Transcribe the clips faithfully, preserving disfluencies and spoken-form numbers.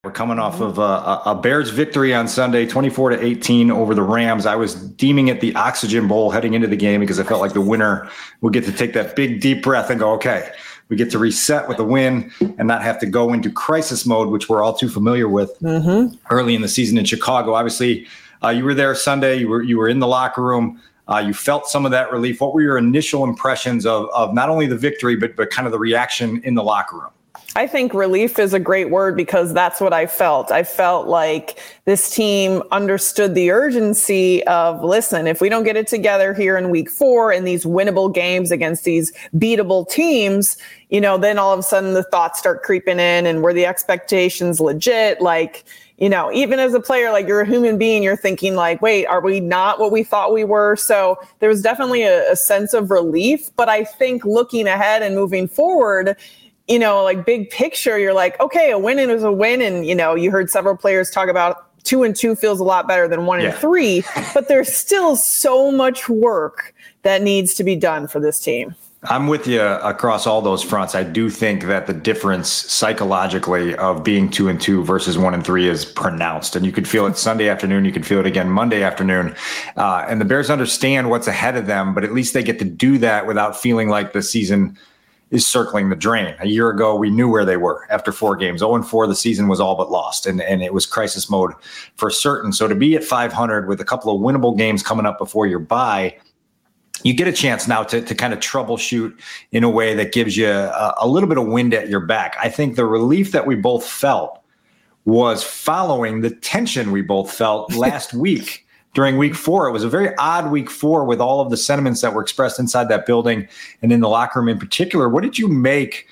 We're coming off of a, a Bears victory on Sunday, twenty-four to eighteen over the Rams. I was deeming it the Oxygen Bowl heading into the game because I felt like the winner would get to take that big, deep breath and go, okay, we get to reset with a win and not have to go into crisis mode, which we're all too familiar with mm-hmm. early in the season in Chicago. Obviously, uh, you were there Sunday. You were you were in the locker room. Uh, you felt some of that relief. What were your initial impressions of, of not only the victory, but but kind of the reaction in the locker room? I think relief is a great word because that's what I felt. I felt like this team understood the urgency of, listen, if we don't get it together here in week four in these winnable games against these beatable teams, you know, then all of a sudden the thoughts start creeping in and were the expectations legit? Like, you know, even as a player, like you're a human being, you're thinking like, wait, are we not what we thought we were? So there was definitely a, a sense of relief. But I think looking ahead and moving forward, you know, like big picture, you're like, okay, a win is a win. And, you know, you heard several players talk about two and two feels a lot better than one yeah. and three, but there's still so much work that needs to be done for this team. I'm with you across all those fronts. I do think that the difference psychologically of being two and two versus one and three is pronounced. And you could feel it Sunday afternoon. You could feel it again Monday afternoon. Uh, and the Bears understand what's ahead of them, but at least they get to do that without feeling like the season is circling the drain. A year ago, we knew where they were after four games. oh and four, the season was all but lost, and, and it was crisis mode for certain. So to be at five hundred with a couple of winnable games coming up before your bye, you get a chance now to, to kind of troubleshoot in a way that gives you a, a little bit of wind at your back. I think the relief that we both felt was following the tension we both felt last week. During week four, it was a very odd week four with all of the sentiments that were expressed inside that building and in the locker room in particular. What did you make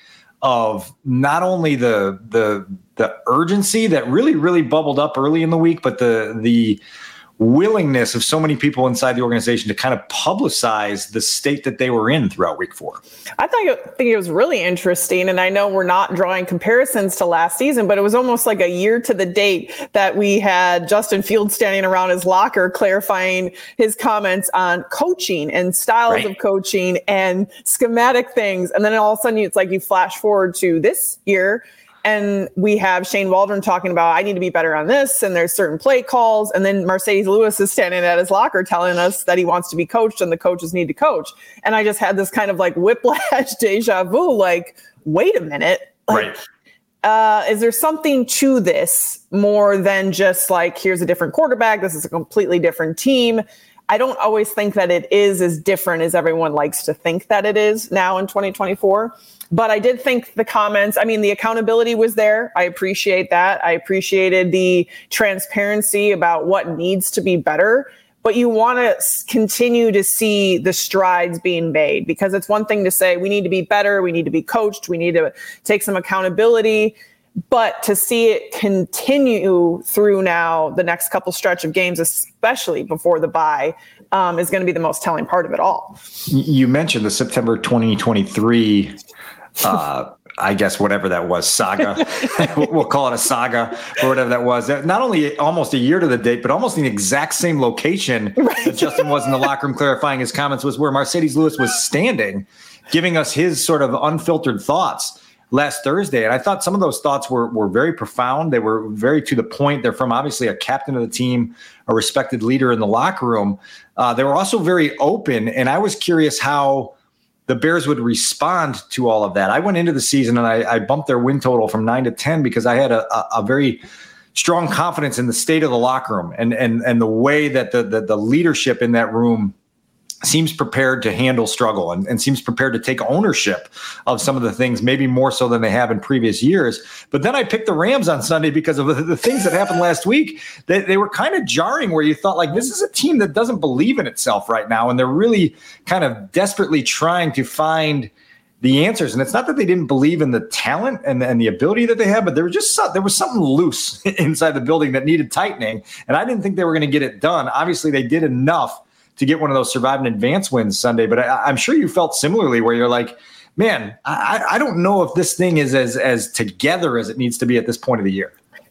of not only the the the urgency that really, really bubbled up early in the week, but the the willingness of so many people inside the organization to kind of publicize the state that they were in throughout week four? I think, I think it was really interesting. And I know we're not drawing comparisons to last season, but it was almost like a year to the date that we had Justin Fields standing around his locker clarifying his comments on coaching and styles right. of coaching and schematic things. And then all of a sudden it's like you flash forward to this year, and we have Shane Waldron talking about, I need to be better on this. And there's certain play calls. And then Marcedes Lewis is standing at his locker telling us that he wants to be coached and the coaches need to coach. And I just had this kind of like whiplash deja vu, like, wait a minute. Like, right. Uh, is there something to this more than just like, here's a different quarterback. This is a completely different team. I don't always think that it is as different as everyone likes to think that it is now in twenty twenty-four. But I did think the comments, I mean, the accountability was there. I appreciate that. I appreciated the transparency about what needs to be better. But you want to continue to see the strides being made, because it's one thing to say we need to be better, we need to be coached, we need to take some accountability. But to see it continue through now the next couple stretch of games, especially before the bye, um, is going to be the most telling part of it all. You mentioned the September twenty twenty-three uh, I guess whatever that was, saga. We'll call it a saga or whatever that was. Not only almost a year to the date, but almost in the exact same location right. that Justin was in the locker room clarifying his comments was where Marcedes Lewis was standing, giving us his sort of unfiltered thoughts last Thursday. And I thought some of those thoughts were were very profound. They were very to the point. They're from obviously a captain of the team, a respected leader in the locker room. Uh, they were also very open. And I was curious how the Bears would respond to all of that. I went into the season and I, I bumped their win total from nine to ten because I had a, a, a very strong confidence in the state of the locker room and and and the way that the the, the leadership in that room seems prepared to handle struggle and, and seems prepared to take ownership of some of the things, maybe more so than they have in previous years. But then I picked the Rams on Sunday because of the, the things that happened last week. They, they were kind of jarring where you thought, like, this is a team that doesn't believe in itself right now. And they're really kind of desperately trying to find the answers. And it's not that they didn't believe in the talent and, and the ability that they have, but there was just there was something loose inside the building that needed tightening. And I didn't think they were going to get it done. Obviously, they did enough to get one of those survive and advance wins Sunday. But I, I'm sure you felt similarly where you're like, man, I, I don't know if this thing is as as together as it needs to be at this point of the year.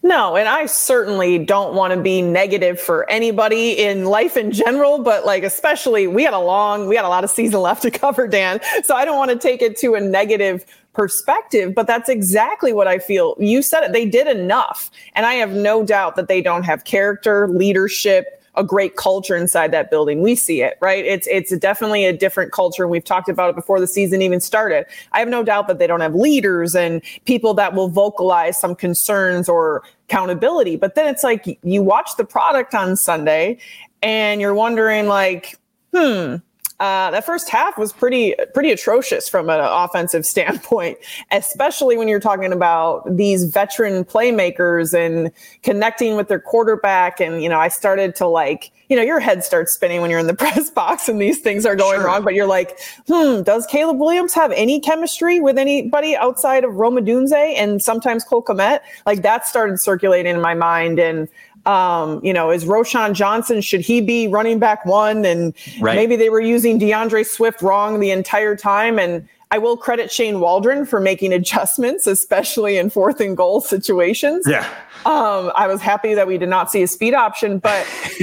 No, and I certainly don't want to be negative for anybody in life in general, but like especially we had a long, we had a lot of season left to cover, Dan. So I don't want to take it to a negative perspective, but that's exactly what I feel. You said it, they did enough. And I have no doubt that they don't have character, leadership, a great culture inside that building. We see it, right? It's it's definitely a different culture. And we've talked about it before the season even started. I have no doubt that they don't have leaders and people that will vocalize some concerns or accountability. But then it's like you watch the product on Sunday and you're wondering like, hmm, Uh, that first half was pretty, pretty atrocious from an offensive standpoint, especially when you're talking about these veteran playmakers and connecting with their quarterback. And, you know, I started to like, you know, your head starts spinning when you're in the press box and these things are going sure. wrong, but you're like, hmm, does Caleb Williams have any chemistry with anybody outside of Rome Odunze and sometimes Cole Kmet? Like that started circulating in my mind. And, Um, you know, is Roschon Johnson, should he be running back one? And right. maybe they were using DeAndre Swift wrong the entire time. And I will credit Shane Waldron for making adjustments, especially in fourth and goal situations. Yeah. Um, I was happy that we did not see a speed option, but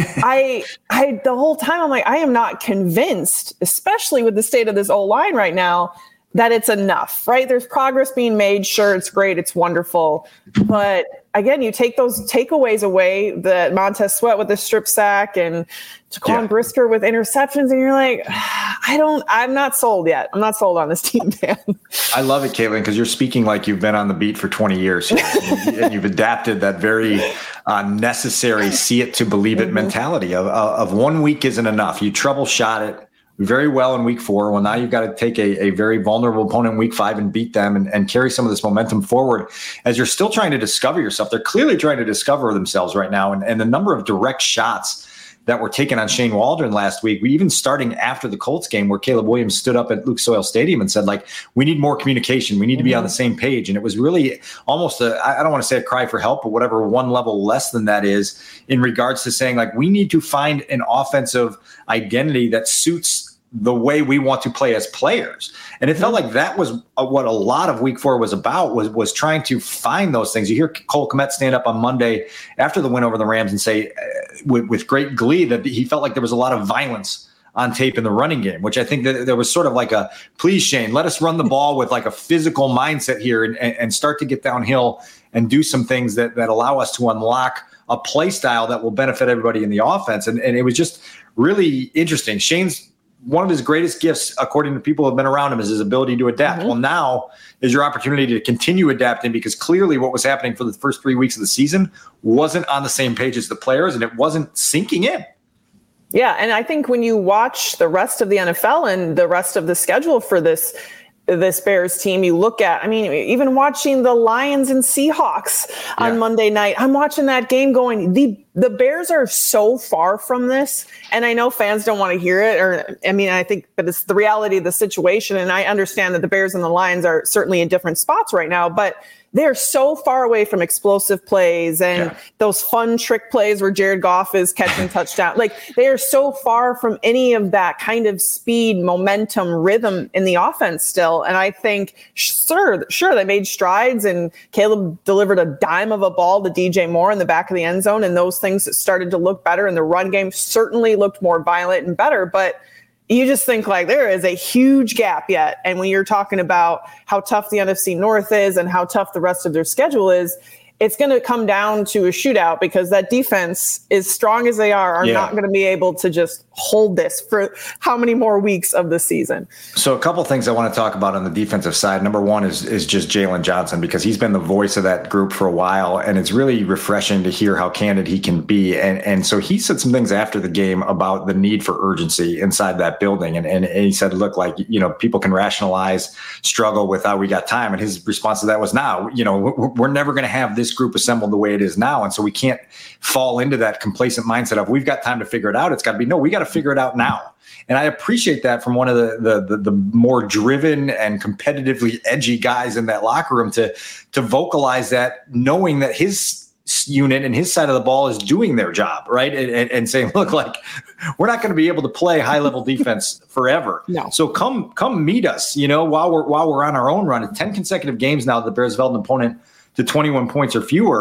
I, I, the whole time I'm like, I am not convinced, especially with the state of this O-line right now, that it's enough, right? There's progress being made. Sure, it's great. It's wonderful. But again, you take those takeaways away, that Montez Sweat with the strip sack and Jaquan yeah. Brisker with interceptions, and you're like, I don't, I'm not sold yet. I'm not sold on this team, Dan. I love it, Caitlin, because you're speaking like you've been on the beat for twenty years here, and you've adapted that very uh, necessary see it to believe it mm-hmm. mentality of, of one week isn't enough. You troubleshot it very well in week four. Well, now you've got to take a, a very vulnerable opponent in week five and beat them and, and carry some of this momentum forward as you're still trying to discover yourself. They're clearly trying to discover themselves right now. And, and the number of direct shots that were taken on Shane Waldron last week, we even starting after the Colts game where Caleb Williams stood up at Lucas Oil Stadium and said, like, we need more communication. We need to be on the same page. And it was really almost a, I don't want to say a cry for help, but whatever one level less than that is in regards to saying, like, we need to find an offensive identity that suits the way we want to play as players. And it felt like that was what a lot of week four was about, was, was trying to find those things. You hear Cole Kmet stand up on Monday after the win over the Rams and say uh, with, with great glee that he felt like there was a lot of violence on tape in the running game, which I think that there was sort of like a, please, Shane, let us run the ball with like a physical mindset here and, and start to get downhill and do some things that, that allow us to unlock a play style that will benefit everybody in the offense. And, and it was just really interesting. Shane's one of his greatest gifts, according to people who have been around him, is his ability to adapt. Mm-hmm. Well, now is your opportunity to continue adapting, because clearly what was happening for the first three weeks of the season wasn't on the same page as the players, and it wasn't sinking in. Yeah, and I think when you watch the rest of the N F L and the rest of the schedule for this this Bears team, you look at, I mean, even watching the Lions and Seahawks on yeah. Monday night, I'm watching that game going, the the Bears are so far from this. And I know fans don't want to hear it, or, I mean, I think that it's the reality of the situation. And I understand that the Bears and the Lions are certainly in different spots right now, but they're so far away from explosive plays and yeah. those fun trick plays where Jared Goff is catching touchdown. Like, they are so far from any of that kind of speed, momentum, rhythm in the offense still. And I think, sure, sure, they made strides, and Caleb delivered a dime of a ball to D J Moore in the back of the end zone, and those things started to look better, and the run game certainly looked more violent and better. But you just think like there is a huge gap yet. And when you're talking about how tough the N F C North is and how tough the rest of their schedule is, it's going to come down to a shootout, because that defense, as strong as they are, are yeah. not going to be able to just hold this for how many more weeks of the season. So a couple things I want to talk about on the defensive side. Number one is is just Jalen Johnson, because he's been the voice of that group for a while, and it's really refreshing to hear how candid he can be. And and so he said some things after the game about the need for urgency inside that building. And, and, and he said, look, like, you know, people can rationalize, struggle with how we got time. And his response to that was, now, you know, we're, we're never going to have this group assembled the way it is now. And so we can't fall into that complacent mindset of we've got time to figure it out. It's got to be, no, we got to figure it out now. And I appreciate that from one of the, the the the more driven and competitively edgy guys in that locker room to to vocalize that, knowing that his unit and his side of the ball is doing their job, right? And, and, and saying, look, like, we're not going to be able to play high level defense forever. No. So come come meet us, you know, while we're while we're on our own run. Ten consecutive games now, the Bears have held an opponent to twenty-one points or fewer.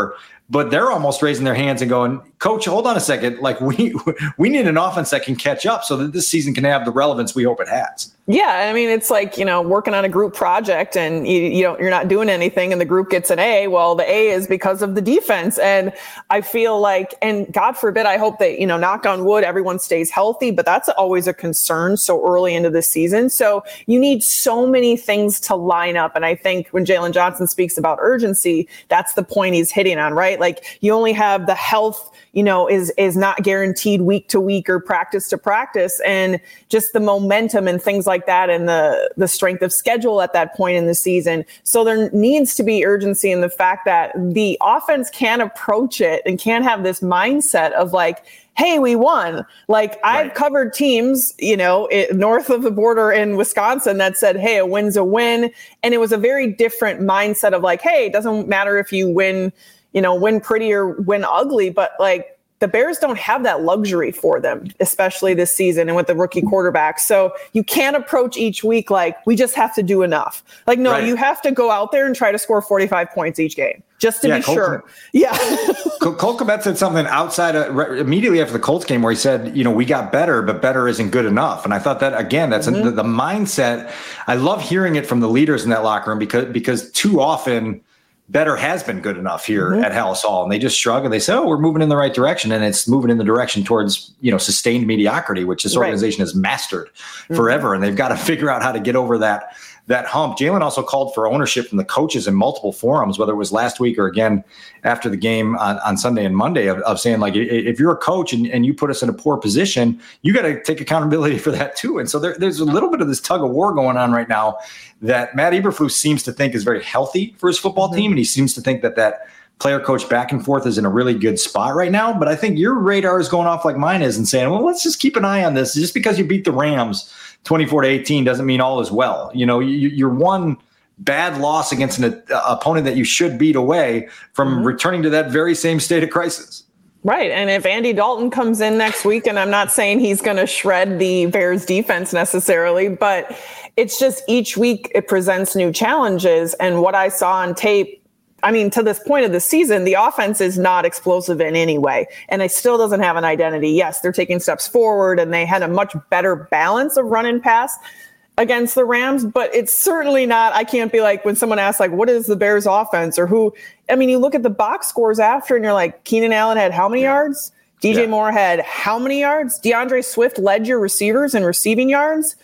but they're almost raising their hands and going, Coach, hold on a second. Like we we need an offense that can catch up so that this season can have the relevance we hope it has. Yeah, I mean, it's like, you know, working on a group project and you, you don't, you're not doing anything and the group gets an A. Well, the A is because of the defense. And I feel like, and God forbid, I hope that, you know, knock on wood, everyone stays healthy, but that's always a concern so early into the season. So you need so many things to line up. And I think when Jalen Johnson speaks about urgency, that's the point he's hitting on, right? Like you only have the health, you know, is, is not guaranteed week to week or practice to practice, and just the momentum and things like that and the, the strength of schedule at that point in the season. So there needs to be urgency in the fact that the offense can approach it and can have this mindset of like, hey, we won. Like I've right. covered teams, you know, it, north of the border in Wisconsin that said, hey, a win's a win. And it was a very different mindset of like, hey, it doesn't matter if you win, you know, win pretty or win ugly, but like the Bears don't have that luxury for them, especially this season and with the rookie quarterback. So you can't approach each week like we just have to do enough. Like, no, right. you have to go out there and try to score forty-five points each game just to yeah, be Cole, sure. Yeah. Cole Kmet said something outside of, immediately after the Colts game where he said, you know, we got better, but better isn't good enough. And I thought that, again, that's mm-hmm. a, the, the mindset. I love hearing it from the leaders in that locker room because because too often better has been good enough here mm-hmm. at Halas Hall. And they just shrug and they say, oh, we're moving in the right direction. And it's moving in the direction towards, you know, sustained mediocrity, which this organization right. has mastered mm-hmm. forever. And they've got to figure out how to get over that, that hump. Jalen also called for ownership from the coaches in multiple forums, whether it was last week or again after the game on, on Sunday and Monday, of, of saying, like, if you're a coach and, and you put us in a poor position, you got to take accountability for that too. And so there, there's a little bit of this tug of war going on right now that Matt Eberflus seems to think is very healthy for his football mm-hmm. team. And he seems to think that that player coach back and forth is in a really good spot right now. But I think your radar is going off like mine is and saying, well, let's just keep an eye on this. Just because you beat the Rams twenty-four to eighteen doesn't mean all is well. You know, you, you're one bad loss against an uh, opponent that you should beat away from mm-hmm. returning to that very same state of crisis. Right. And if Andy Dalton comes in next week, and I'm not saying he's going to shred the Bears defense necessarily, but it's just each week it presents new challenges. And what I saw on tape, I mean, to this point of the season, the offense is not explosive in any way. And it still doesn't have an identity. Yes, they're taking steps forward and they had a much better balance of run and pass against the Rams, but it's certainly not, I can't be like, when someone asks like, what is the Bears offense or who, I mean, you look at the box scores after and you're like, Keenan Allen had how many yeah. yards? D J yeah. Moore had how many yards? DeAndre Swift led your receivers in receiving yards.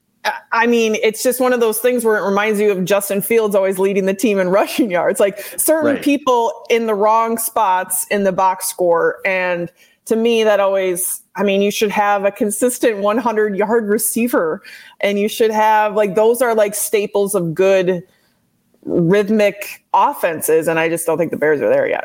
I mean, it's just one of those things where it reminds you of Justin Fields always leading the team in rushing yards, like certain right. people in the wrong spots in the box score. And to me, that always, I mean, you should have a consistent one hundred yard receiver, and you should have like, those are like staples of good rhythmic offenses. And I just don't think the Bears are there yet.